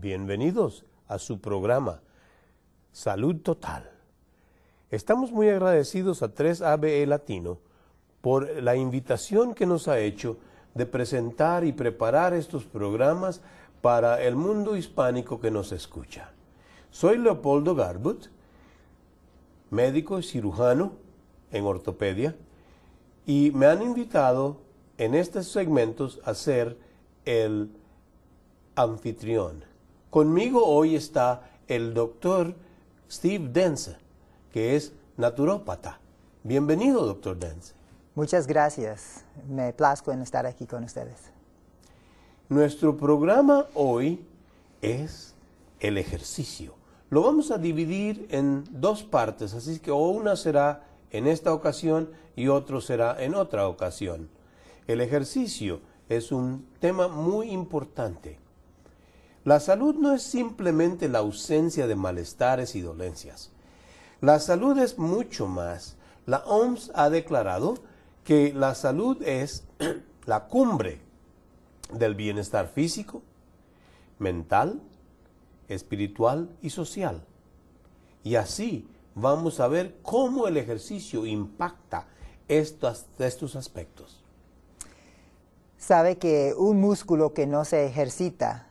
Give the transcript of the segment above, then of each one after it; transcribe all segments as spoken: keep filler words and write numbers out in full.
Bienvenidos a su programa Salud Total. Estamos muy agradecidos a tres A B E Latino por la invitación que nos ha hecho de presentar y preparar estos programas para el mundo hispánico que nos escucha. Soy Leopoldo Garbut, médico y cirujano en ortopedia, y me han invitado en estos segmentos a ser el anfitrión. Conmigo hoy está el doctor Steve Dance, que es naturópata. Bienvenido, doctor Dance. Muchas gracias. Me plazco en estar aquí con ustedes. Nuestro programa hoy es el ejercicio. Lo vamos a dividir en dos partes, así que una será en esta ocasión y otro será en otra ocasión. El ejercicio es un tema muy importante. La salud no es simplemente la ausencia de malestares y dolencias. La salud es mucho más. La O M S ha declarado que la salud es la cumbre del bienestar físico, mental, espiritual y social. Y así vamos a ver cómo el ejercicio impacta estos, estos aspectos. Sabe que un músculo que no se ejercita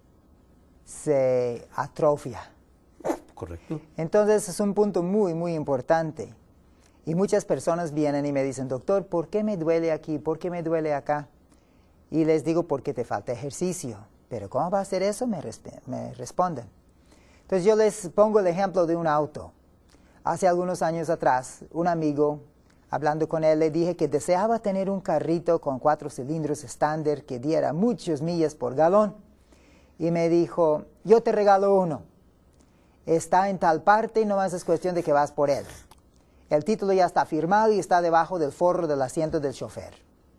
se atrofia. Correcto. Entonces es un punto muy, muy importante. Y muchas personas vienen y me dicen, doctor, ¿por qué me duele aquí? ¿Por qué me duele acá? Y les digo, porque te falta ejercicio. Pero ¿cómo va a ser eso? Me, resp- me responden. Entonces yo les pongo el ejemplo de un auto. Hace algunos años atrás, un amigo, hablando con él, le dije que deseaba tener un carrito con cuatro cilindros estándar que diera muchas millas por galón. Y me dijo, yo te regalo uno. Está en tal parte y nomás es cuestión de que vas por él. El título ya está firmado y está debajo del forro del asiento del chofer.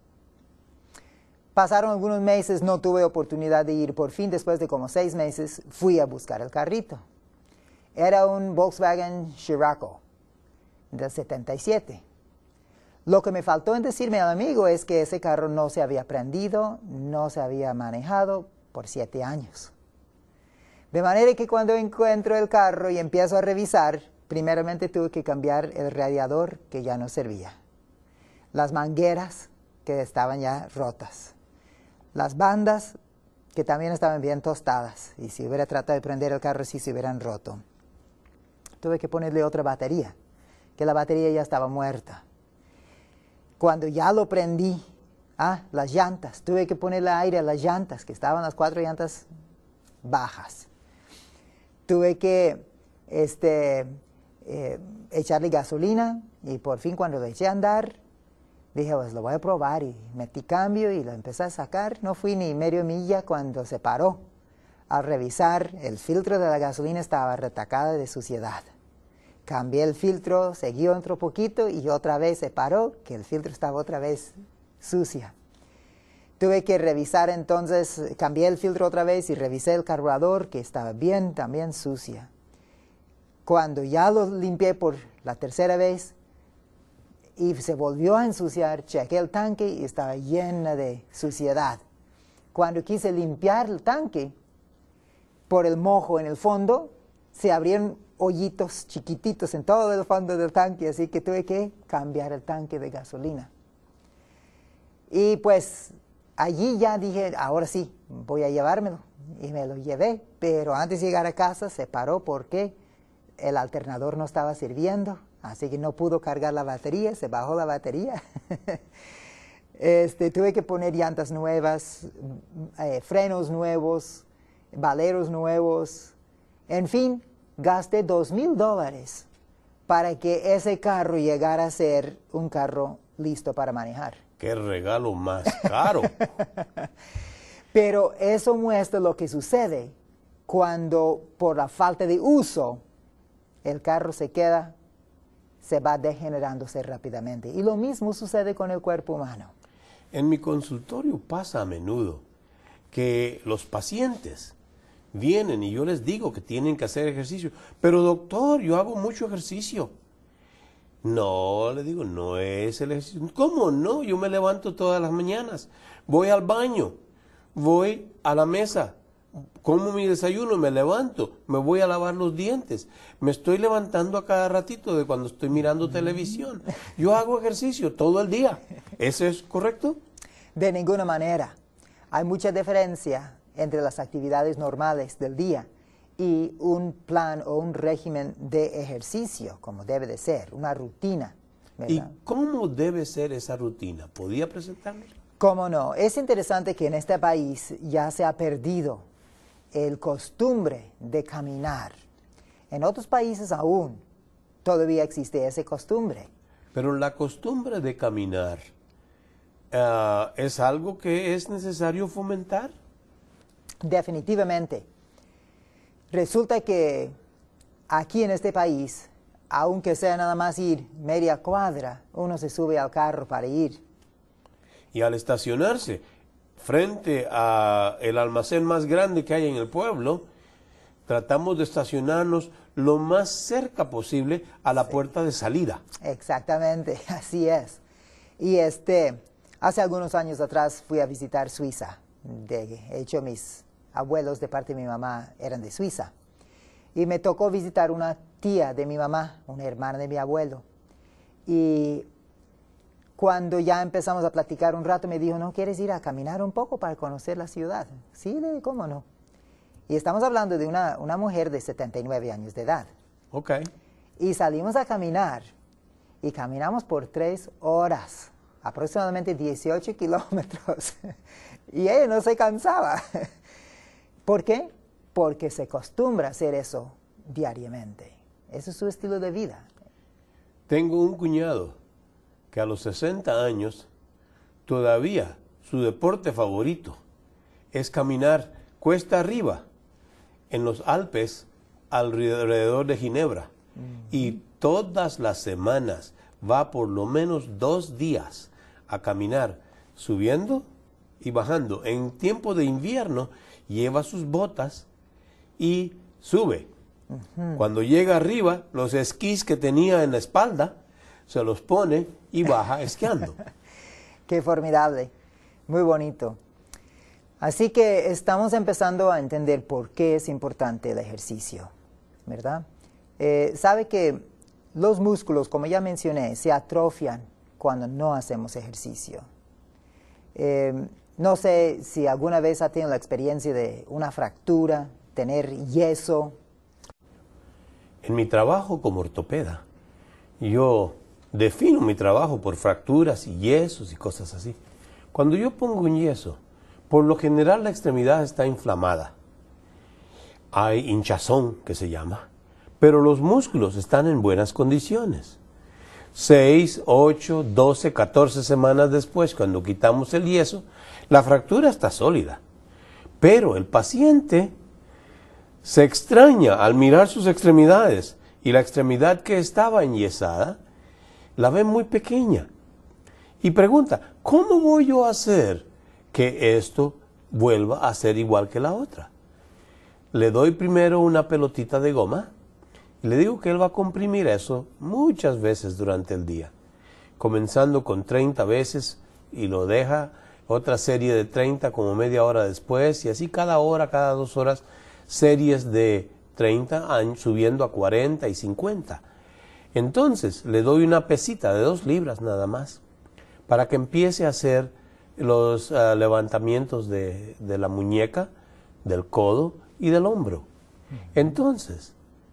Pasaron algunos meses, no tuve oportunidad de ir. Por fin, después de como seis meses, fui a buscar el carrito. Era un Volkswagen Scirocco del setenta y siete. Lo que me faltó en decirme al amigo es que ese carro no se había prendido, no se había manejado por siete años. De manera que cuando encuentro el carro y empiezo a revisar, primeramente tuve que cambiar el radiador que ya no servía. Las mangueras que estaban ya rotas. Las bandas que también estaban bien tostadas. Y si hubiera tratado de prender el carro, sí se hubieran roto. Tuve que ponerle otra batería, que la batería ya estaba muerta. Cuando ya lo prendí, ah, las llantas, tuve que ponerle aire a las llantas, que estaban las cuatro llantas bajas. Tuve que este, eh, echarle gasolina y por fin cuando lo eché a andar, dije, pues lo voy a probar y metí cambio y lo empecé a sacar. No fui ni medio milla cuando se paró. Al revisar, el filtro de la gasolina estaba retacado de suciedad. Cambié el filtro, seguí otro poquito y otra vez se paró, que el filtro estaba otra vez sucia. Tuve que revisar entonces, cambié el filtro otra vez y revisé el carburador, que estaba bien, también sucia. Cuando ya lo limpié por la tercera vez y se volvió a ensuciar, chequé el tanque y estaba llena de suciedad. Cuando quise limpiar el tanque, por el mojo en el fondo, se abrieron hoyitos chiquititos en todo el fondo del tanque, así que tuve que cambiar el tanque de gasolina. Y pues allí ya dije, ahora sí, voy a llevármelo. Y me lo llevé, pero antes de llegar a casa se paró porque el alternador no estaba sirviendo, así que no pudo cargar la batería, se bajó la batería. este, tuve que poner llantas nuevas, eh, frenos nuevos, valeros nuevos, en fin, gasté dos mil dólares para que ese carro llegara a ser un carro listo para manejar. ¡Qué regalo más caro! Pero eso muestra lo que sucede cuando por la falta de uso el carro se queda, se va degenerándose rápidamente. Y lo mismo sucede con el cuerpo humano. En mi consultorio pasa a menudo que los pacientes vienen y yo les digo que tienen que hacer ejercicio. Pero doctor, yo hago mucho ejercicio. No, le digo, no es el ejercicio. ¿Cómo no? Yo me levanto todas las mañanas, voy al baño, voy a la mesa, como mi desayuno, me levanto, me voy a lavar los dientes, me estoy levantando a cada ratito de cuando estoy mirando televisión. Yo hago ejercicio todo el día. ¿Eso es correcto? De ninguna manera. Hay mucha diferencia entre las actividades normales del día y un plan o un régimen de ejercicio, como debe de ser, una rutina, ¿verdad? ¿Y cómo debe ser esa rutina? ¿Podía presentarme? ¿Cómo no? Es interesante que en este país ya se ha perdido el costumbre de caminar. En otros países aún todavía existe esa costumbre. Pero la costumbre de caminar uh, es algo que es necesario fomentar. Definitivamente. Resulta que aquí en este país, aunque sea nada más ir media cuadra, uno se sube al carro para ir. Y al estacionarse frente al almacén más grande que hay en el pueblo, tratamos de estacionarnos lo más cerca posible a la sí. puerta de salida. Exactamente, así es. Y este, hace algunos años atrás fui a visitar Suiza. De hecho, mis abuelos de parte de mi mamá eran de Suiza. Y me tocó visitar una tía de mi mamá, una hermana de mi abuelo. Y cuando ya empezamos a platicar un rato, me dijo, ¿no quieres ir a caminar un poco para conocer la ciudad? Sí, ¿cómo no? Y estamos hablando de una, una mujer de setenta y nueve años de edad. Ok. Y salimos a caminar, y caminamos por tres horas, aproximadamente dieciocho kilómetros. Y ella no se cansaba. ¿Por qué? Porque se acostumbra a hacer eso diariamente. Ese es su estilo de vida. Tengo un cuñado que a los sesenta años todavía su deporte favorito es caminar cuesta arriba en los Alpes alrededor de Ginebra. Uh-huh. Y todas las semanas va por lo menos dos días a caminar, subiendo y bajando. En tiempo de invierno lleva sus botas y sube. Uh-huh. Cuando llega arriba, los esquís que tenía en la espalda, se los pone y baja esquiando. Qué formidable, muy bonito. Así que estamos empezando a entender por qué es importante el ejercicio, ¿verdad? Eh, sabe que los músculos, como ya mencioné, se atrofian cuando no hacemos ejercicio. Eh, no sé si alguna vez ha tenido la experiencia de una fractura, tener yeso. En mi trabajo como ortopeda, yo defino mi trabajo por fracturas y yesos y cosas así. Cuando yo pongo un yeso, por lo general la extremidad está inflamada. Hay hinchazón, que se llama, pero los músculos están en buenas condiciones. Seis, ocho, doce, catorce semanas después, cuando quitamos el yeso, la fractura está sólida. Pero el paciente se extraña al mirar sus extremidades y la extremidad que estaba enyesada la ve muy pequeña y pregunta, ¿cómo voy yo a hacer que esto vuelva a ser igual que la otra? Le doy primero una pelotita de goma y le digo que él va a comprimir eso muchas veces durante el día, comenzando con treinta veces y lo deja otra serie de treinta como media hora después y así cada hora, cada dos horas, series de treinta años subiendo a cuarenta y cincuenta. Entonces le doy una pesita de dos libras nada más para que empiece a hacer los uh, levantamientos de, de la muñeca, del codo y del hombro. Entonces,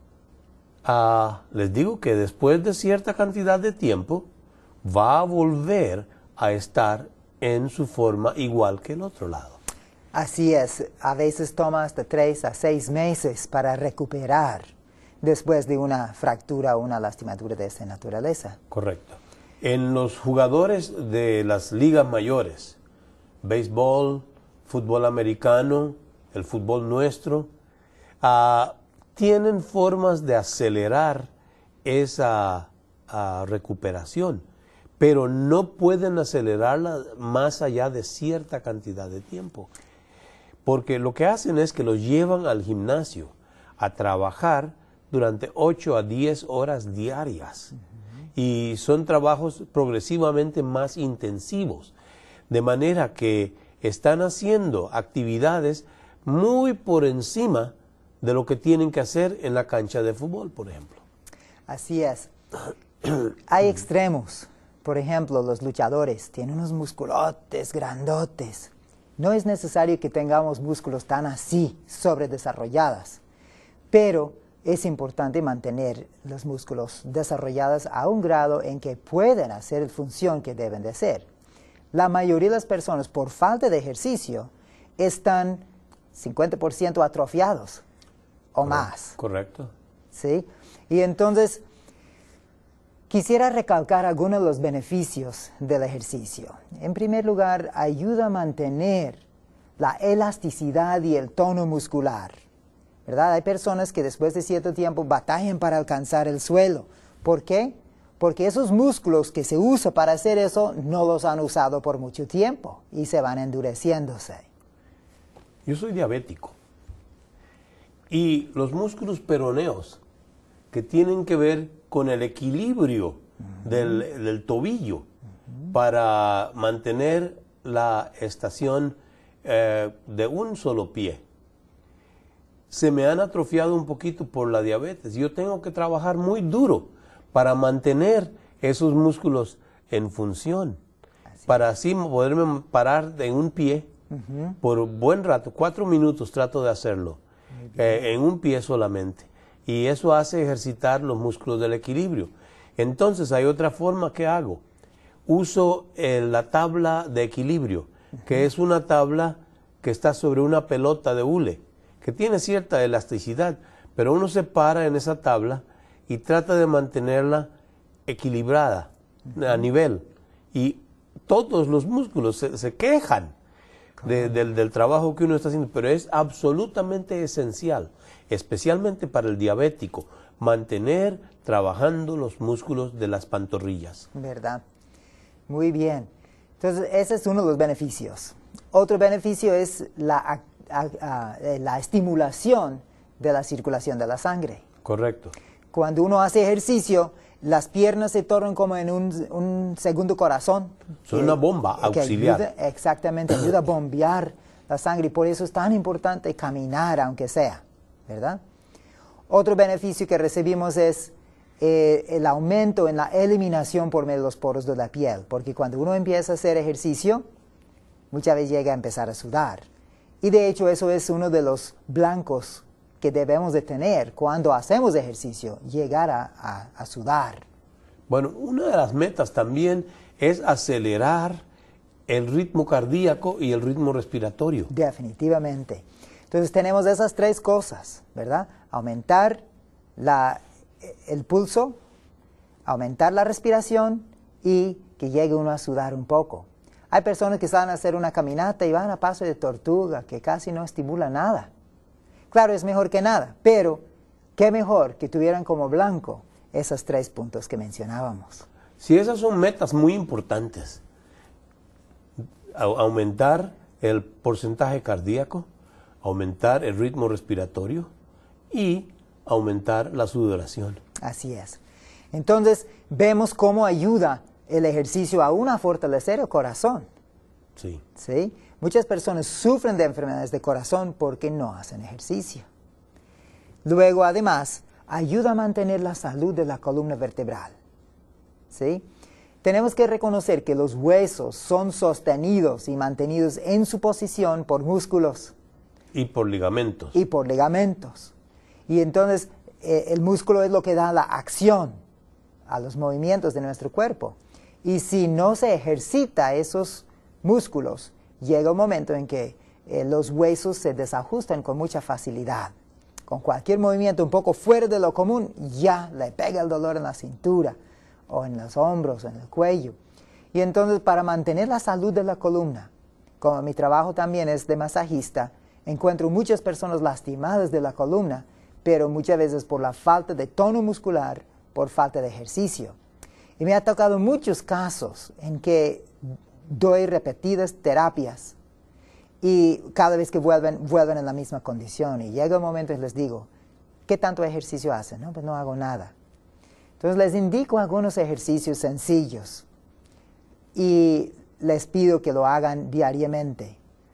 uh, les digo que después de cierta cantidad de tiempo va a volver a estar en su forma igual que el otro lado. Así es, a veces toma hasta tres a seis meses para recuperar después de una fractura o una lastimadura de esta naturaleza. Correcto. En los jugadores de las ligas mayores, béisbol, fútbol americano, el fútbol nuestro, uh, tienen formas de acelerar esa uh, recuperación, pero no pueden acelerarla más allá de cierta cantidad de tiempo. Porque lo que hacen es que los llevan al gimnasio a trabajar durante ocho a diez horas diarias. Uh-huh. Y son trabajos progresivamente más intensivos, de manera que están haciendo actividades muy por encima de lo que tienen que hacer en la cancha de fútbol, por ejemplo. Así es. Hay extremos. Por ejemplo, los luchadores tienen unos musculotes grandotes. No es necesario que tengamos músculos tan así, sobredesarrollados, pero es importante mantener los músculos desarrollados a un grado en que pueden hacer la función que deben de hacer. La mayoría de las personas, por falta de ejercicio, están cincuenta por ciento atrofiados o más. Correcto. ¿Sí? Y entonces, quisiera recalcar algunos de los beneficios del ejercicio. En primer lugar, ayuda a mantener la elasticidad y el tono muscular, ¿verdad? Hay personas que después de cierto tiempo batallan para alcanzar el suelo. ¿Por qué? Porque esos músculos que se usan para hacer eso no los han usado por mucho tiempo y se van endureciéndose. Yo soy diabético y los músculos peroneos que tienen que ver con el equilibrio uh-huh. del, del tobillo uh-huh. para mantener la estación eh, de un solo pie, se me han atrofiado un poquito por la diabetes. Yo tengo que trabajar muy duro para mantener esos músculos en función, así para así poderme parar en un pie uh-huh. por buen rato, cuatro minutos trato de hacerlo, eh, en un pie solamente. Y eso hace ejercitar los músculos del equilibrio. Entonces hay otra forma que hago. Uso eh, la tabla de equilibrio, uh-huh. que es una tabla que está sobre una pelota de hule, que tiene cierta elasticidad, pero uno se para en esa tabla y trata de mantenerla equilibrada, uh-huh. a nivel. Y todos los músculos se, se quejan de, del, del trabajo que uno está haciendo, pero es absolutamente esencial, especialmente para el diabético, mantener trabajando los músculos de las pantorrillas. ¿Verdad? Muy bien. Entonces, ese es uno de los beneficios. Otro beneficio es la, a, a, la estimulación de la circulación de la sangre. Correcto. Cuando uno hace ejercicio, las piernas se tornan como en un, un segundo corazón. Son que, una bomba auxiliar. Ayuda, exactamente, ayuda a bombear la sangre y por eso es tan importante caminar, aunque sea, ¿verdad? Otro beneficio que recibimos es eh, el aumento en la eliminación por medio de los poros de la piel, porque cuando uno empieza a hacer ejercicio, muchas veces llega a empezar a sudar. Y de hecho eso es uno de los blancos que debemos de tener cuando hacemos ejercicio, llegar a, a, a sudar. Bueno, una de las metas también es acelerar el ritmo cardíaco y el ritmo respiratorio. Definitivamente. Entonces tenemos esas tres cosas, ¿verdad? Aumentar la, el pulso, aumentar la respiración y que llegue uno a sudar un poco. Hay personas que saben hacer una caminata y van a paso de tortuga, que casi no estimula nada. Claro, es mejor que nada, pero qué mejor que tuvieran como blanco esos tres puntos que mencionábamos. Sí, esas son metas muy importantes. A- aumentar el porcentaje cardíaco, aumentar el ritmo respiratorio y aumentar la sudoración. Así es. Entonces, vemos cómo ayuda el ejercicio aún a fortalecer el corazón. Sí. ¿Sí? Muchas personas sufren de enfermedades de corazón porque no hacen ejercicio. Luego, además, ayuda a mantener la salud de la columna vertebral. ¿Sí? Tenemos que reconocer que los huesos son sostenidos y mantenidos en su posición por músculos. Y por ligamentos. Y por ligamentos. Y entonces, eh, el músculo es lo que da la acción a los movimientos de nuestro cuerpo. Y si no se ejercita esos músculos, llega un momento en que eh, los huesos se desajustan con mucha facilidad. Con cualquier movimiento un poco fuera de lo común, ya le pega el dolor en la cintura, o en los hombros, o en el cuello. Y entonces, para mantener la salud de la columna, como mi trabajo también es de masajista, encuentro muchas personas lastimadas de la columna, pero muchas veces por la falta de tono muscular, por falta de ejercicio. Y me ha tocado muchos casos en que doy repetidas terapias y cada vez que vuelven, vuelven en la misma condición. Y llega un momento y les digo, ¿qué tanto ejercicio hacen? No, pues no hago nada. Entonces les indico algunos ejercicios sencillos y les pido que lo hagan diariamente.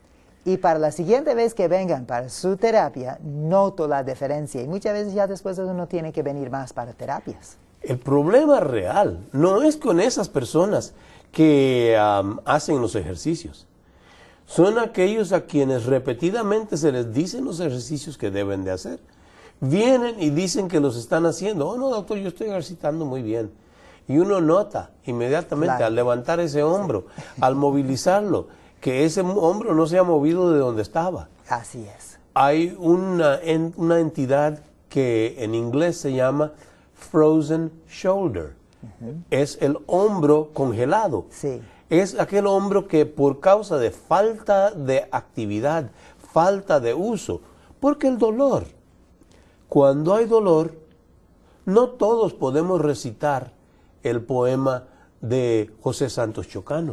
Y para la siguiente vez que vengan para su terapia, noto la diferencia. Y muchas veces ya después uno tiene que venir más para terapias. El problema real no es con esas personas que um, hacen los ejercicios. Son aquellos a quienes repetidamente se les dicen los ejercicios que deben de hacer. Vienen y dicen que los están haciendo. Oh, no, doctor, yo estoy ejercitando muy bien. Y uno nota inmediatamente, claro, al levantar ese hombro, sí, al movilizarlo, que ese hombro no se ha movido de donde estaba. Así es. Hay una, en, una entidad que en inglés se llama frozen shoulder. Uh-huh. Es el hombro congelado. Sí. Es aquel hombro que por causa de falta de actividad, falta de uso, porque el dolor, cuando hay dolor, no todos podemos recitar el poema de José Santos Chocano.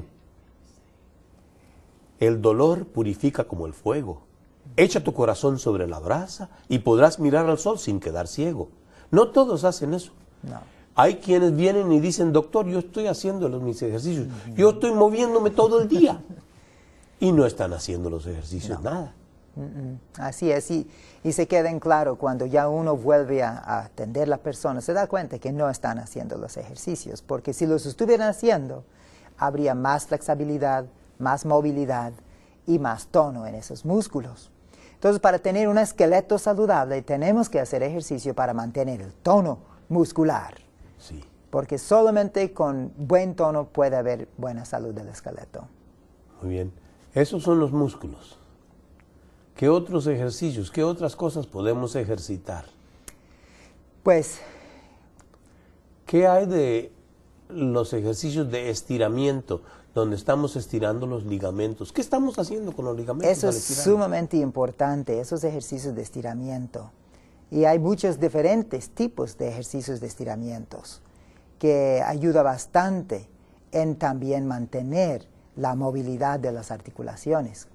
El dolor purifica como el fuego. Echa tu corazón sobre la brasa y podrás mirar al sol sin quedar ciego. No todos hacen eso. No. Hay quienes vienen y dicen, doctor, yo estoy haciendo los, mis ejercicios, uh-huh, yo estoy moviéndome todo el día. Y no están haciendo los ejercicios, no, nada. Uh-uh. Así es, y, y se queda en claro cuando ya uno vuelve a, a atender a la persona, se da cuenta que no están haciendo los ejercicios, porque si los estuvieran haciendo, habría más flexibilidad, más movilidad y más tono en esos músculos. Entonces, para tener un esqueleto saludable, tenemos que hacer ejercicio para mantener el tono muscular. Sí. Porque solamente con buen tono puede haber buena salud del esqueleto. Muy bien. Esos son los músculos. ¿Qué otros ejercicios, qué otras cosas podemos ejercitar? Pues, ¿qué hay de los ejercicios de estiramiento, donde estamos estirando los ligamentos? ¿Qué estamos haciendo con los ligamentos? Eso es sumamente importante, esos ejercicios de estiramiento. Y hay muchos diferentes tipos de ejercicios de estiramientos que ayuda bastante en también mantener la movilidad de las articulaciones.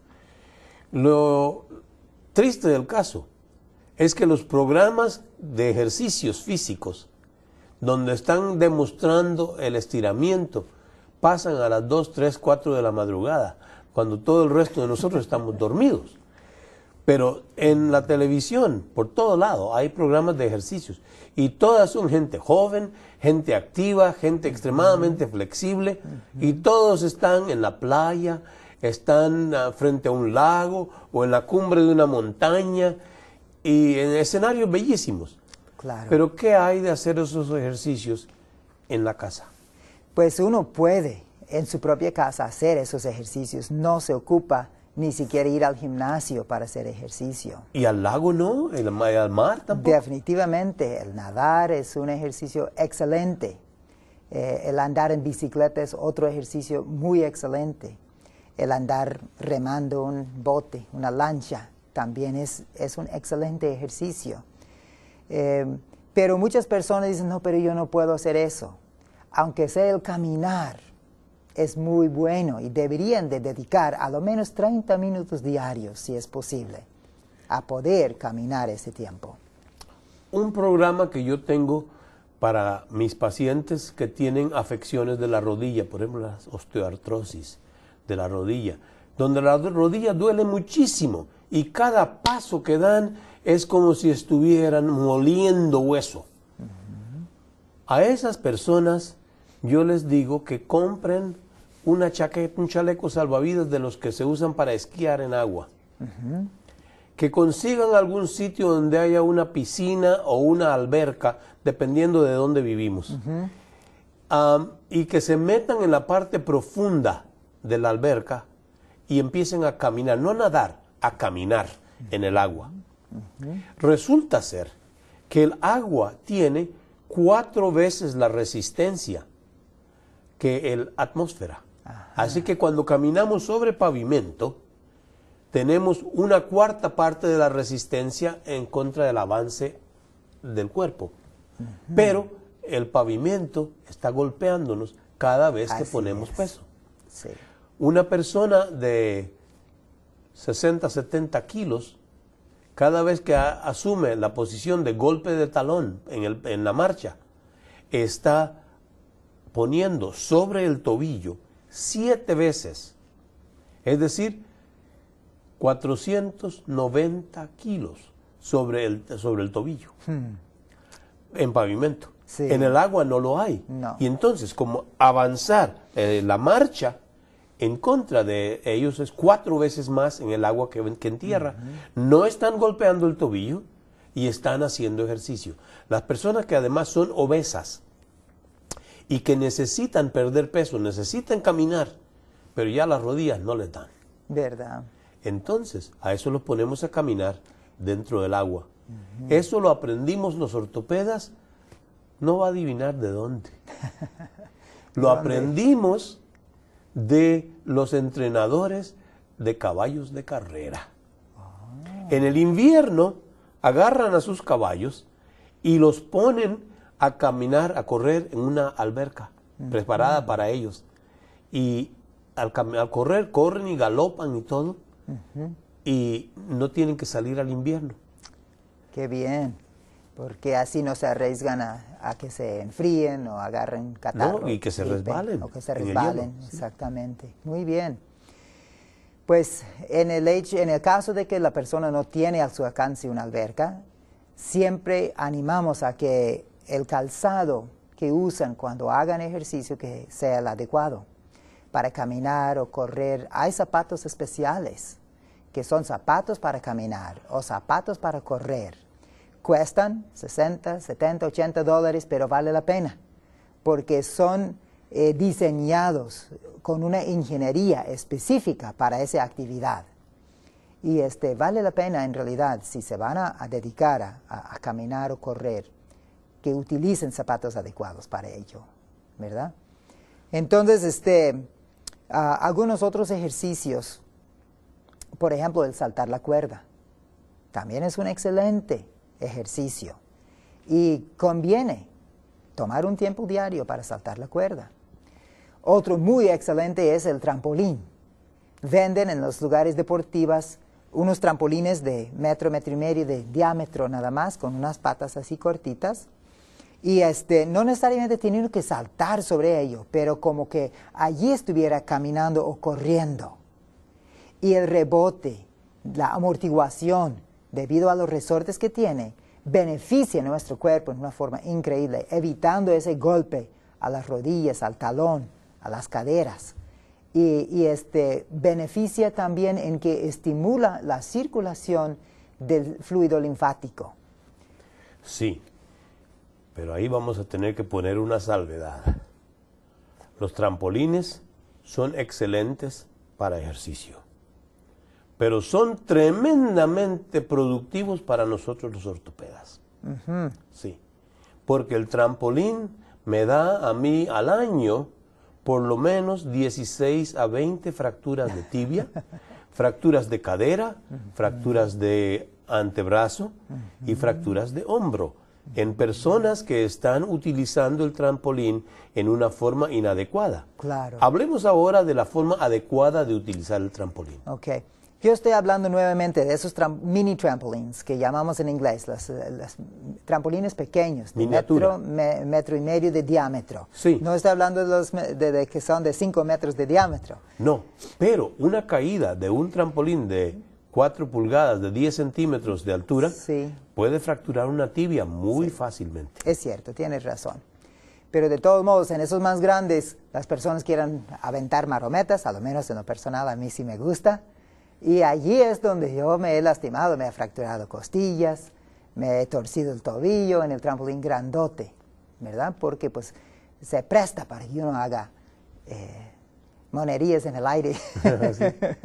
Lo triste del caso es que los programas de ejercicios físicos donde están demostrando el estiramiento pasan a las dos, tres, cuatro de la madrugada, cuando todo el resto de nosotros estamos dormidos. Pero en la televisión, por todo lado, hay programas de ejercicios y todas son gente joven, gente activa, gente extremadamente flexible, y todos están en la playa, están uh, frente a un lago o en la cumbre de una montaña y en escenarios bellísimos. Claro. Pero ¿qué hay de hacer esos ejercicios en la casa? Pues uno puede en su propia casa hacer esos ejercicios, no se ocupa ni siquiera ir al gimnasio para hacer ejercicio. ¿Y al lago no? ¿El, al mar tampoco? Definitivamente, el nadar es un ejercicio excelente. Eh, el andar en bicicleta es otro ejercicio muy excelente. El andar remando un bote, una lancha, también es, es un excelente ejercicio. Eh, pero muchas personas dicen, no, pero yo no puedo hacer eso. Aunque sea el caminar, es muy bueno y deberían de dedicar a lo menos treinta minutos diarios, si es posible, a poder caminar ese tiempo. Un programa que yo tengo para mis pacientes que tienen afecciones de la rodilla, por ejemplo, la osteoartrosis de la rodilla, donde la rodilla duele muchísimo y cada paso que dan es como si estuvieran moliendo hueso. Uh-huh. A esas personas yo les digo que compren una chaqueta, un chaleco salvavidas de los que se usan para esquiar en agua. Uh-huh. Que consigan algún sitio donde haya una piscina o una alberca, dependiendo de dónde vivimos. Uh-huh. Um, y que se metan en la parte profunda de la alberca y empiecen a caminar, no a nadar, a caminar uh-huh. en el agua. Uh-huh. Resulta ser que el agua tiene cuatro veces la resistencia que la atmósfera. Ajá. Así que cuando caminamos sobre pavimento, tenemos una cuarta parte de la resistencia en contra del avance del cuerpo. Uh-huh. Pero el pavimento está golpeándonos cada vez Así que ponemos es. peso. Sí. Una persona de sesenta, setenta kilos, cada vez que a, asume la posición de golpe de talón en, el, en la marcha, está poniendo sobre el tobillo siete veces. Es decir, cuatrocientos noventa kilos sobre el, sobre el tobillo. Hmm. En pavimento. Sí. En el agua no lo hay. No. Y entonces, como avanzar eh, la marcha en contra de ellos es cuatro veces más en el agua que, que en tierra. Uh-huh. No están golpeando el tobillo y están haciendo ejercicio. Las personas que además son obesas y que necesitan perder peso, necesitan caminar, pero ya las rodillas no les dan. ¿Verdad? Entonces, a eso los ponemos a caminar dentro del agua. Uh-huh. Eso lo aprendimos los ortopedas. No va a adivinar de dónde. Lo ¿Dónde? Aprendimos de los entrenadores de caballos de carrera. Oh. En el invierno agarran a sus caballos y los ponen a caminar, a correr en una alberca uh-huh. preparada para ellos. Y al, al correr, corren y galopan y todo. Uh-huh. Y no tienen que salir al invierno. ¡Qué bien! Porque así no se arriesgan a, a que se enfríen o agarren catarro. No, y que se resbalen. O que se resbalen, hielo, exactamente. Sí. Muy bien. Pues en el, hecho, en el caso de que la persona no tiene a su alcance una alberca, siempre animamos a que el calzado que usan cuando hagan ejercicio que sea el adecuado. Para caminar o correr, hay zapatos especiales que son zapatos para caminar o zapatos para correr. Cuestan sesenta, setenta, ochenta dólares, pero vale la pena, porque son eh, diseñados con una ingeniería específica para esa actividad. Y este, vale la pena en realidad, si se van a, a dedicar a, a, a caminar o correr, que utilicen zapatos adecuados para ello, ¿verdad? Entonces, este, uh, algunos otros ejercicios, por ejemplo, el saltar la cuerda, también es un excelente ejercicio y conviene tomar un tiempo diario para saltar la cuerda. Otro muy excelente es el trampolín. Venden en los lugares deportivos unos trampolines de metro, metro y medio de diámetro nada más, con unas patas así cortitas, y este, no necesariamente teniendo que saltar sobre ello, pero como que allí estuviera caminando o corriendo. Y el rebote, la amortiguación, debido a los resortes que tiene, beneficia a nuestro cuerpo en una forma increíble, evitando ese golpe a las rodillas, al talón, a las caderas. Y, y este, beneficia también en que estimula la circulación del fluido linfático. Sí, pero ahí vamos a tener que poner una salvedad. Los trampolines son excelentes para ejercicio, pero son tremendamente productivos para nosotros los ortopedas. Uh-huh. Sí, porque el trampolín me da a mí al año por lo menos dieciséis a veinte fracturas de tibia, fracturas de cadera, uh-huh. fracturas de antebrazo uh-huh. y fracturas de hombro, en personas que están utilizando el trampolín en una forma inadecuada. Claro. Hablemos ahora de la forma adecuada de utilizar el trampolín. Okay. Yo estoy hablando nuevamente de esos tram mini trampolines que llamamos en inglés, los, los trampolines pequeños, de metro, me, metro y medio de diámetro. Sí. No estoy hablando de los de, de que son de cinco metros de diámetro. No, pero una caída de un trampolín de cuatro pulgadas, de diez centímetros de altura, sí. puede fracturar una tibia muy sí. fácilmente. Es cierto, tienes razón. Pero de todos modos, en esos más grandes, las personas quieren aventar marometas, a lo menos en lo personal a mí sí me gusta. Y allí es donde yo me he lastimado, me he fracturado costillas, me he torcido el tobillo en el trampolín grandote, ¿verdad? Porque pues se presta para que uno haga eh, monerías en el aire. Sí.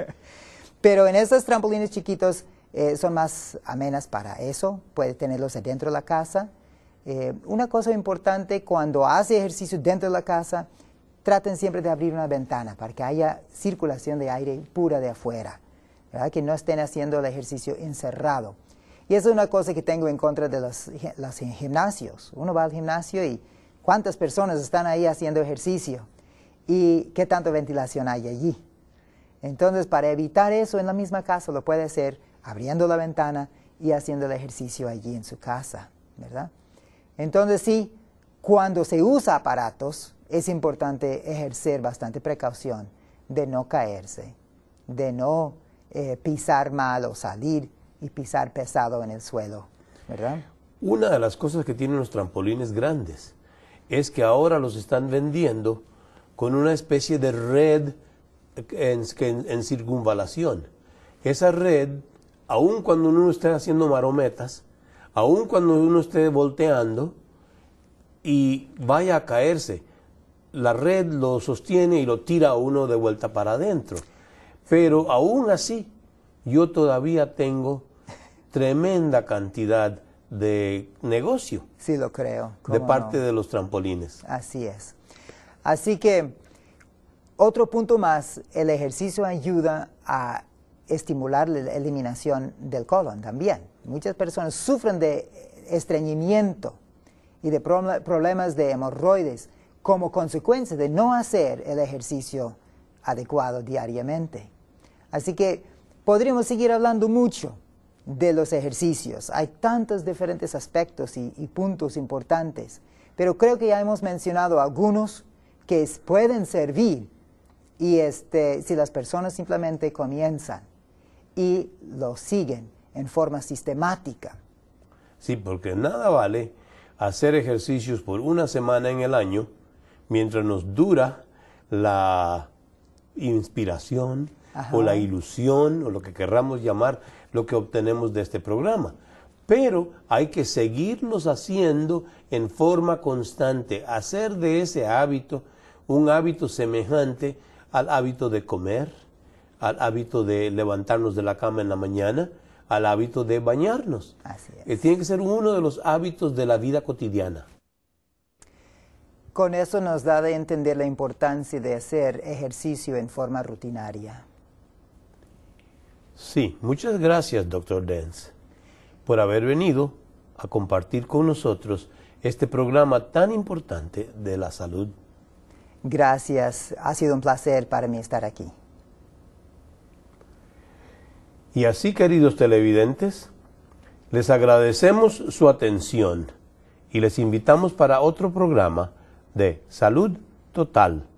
Pero en esos trampolines chiquitos eh, son más amenas para eso, puede tenerlos dentro de la casa. Eh, una cosa importante, cuando hace ejercicio dentro de la casa, traten siempre de abrir una ventana para que haya circulación de aire pura de afuera. ¿Verdad? Que no estén haciendo el ejercicio encerrado. Y eso es una cosa que tengo en contra de los, los gimnasios. Uno va al gimnasio y ¿cuántas personas están ahí haciendo ejercicio? ¿Y qué tanta ventilación hay allí? Entonces, para evitar eso en la misma casa, lo puede hacer abriendo la ventana y haciendo el ejercicio allí en su casa, ¿verdad? Entonces, sí, cuando se usa aparatos, es importante ejercer bastante precaución de no caerse, de no eh, pisar mal o salir y pisar pesado en el suelo, ¿verdad? Una de las cosas que tienen los trampolines grandes es que ahora los están vendiendo con una especie de red en, en, en circunvalación. Esa red, aun cuando uno esté haciendo marometas, aun cuando uno esté volteando y vaya a caerse, la red lo sostiene y lo tira a uno de vuelta para adentro. Pero aún así, yo todavía tengo tremenda cantidad de negocio. Sí, lo creo. De parte no? de los trampolines. Así es. Así que, otro punto más, el ejercicio ayuda a estimular la eliminación del colon también. Muchas personas sufren de estreñimiento y de pro- problemas de hemorroides como consecuencia de no hacer el ejercicio adecuado diariamente. Así que podríamos seguir hablando mucho de los ejercicios. Hay tantos diferentes aspectos y, y puntos importantes, pero creo que ya hemos mencionado algunos que es, pueden servir y este, si las personas simplemente comienzan y lo siguen en forma sistemática. Sí, porque nada vale hacer ejercicios por una semana en el año mientras nos dura la inspiración, Ajá. o la ilusión, o lo que querramos llamar, lo que obtenemos de este programa. Pero hay que seguirlos haciendo en forma constante, hacer de ese hábito un hábito semejante al hábito de comer, al hábito de levantarnos de la cama en la mañana, al hábito de bañarnos. Así es. Eh, tiene que ser uno de los hábitos de la vida cotidiana. Con eso nos da de entender la importancia de hacer ejercicio en forma rutinaria. Sí, muchas gracias, doctor Dance, por haber venido a compartir con nosotros este programa tan importante de la salud. Gracias, ha sido un placer para mí estar aquí. Y así, queridos televidentes, les agradecemos su atención y les invitamos para otro programa de Salud Total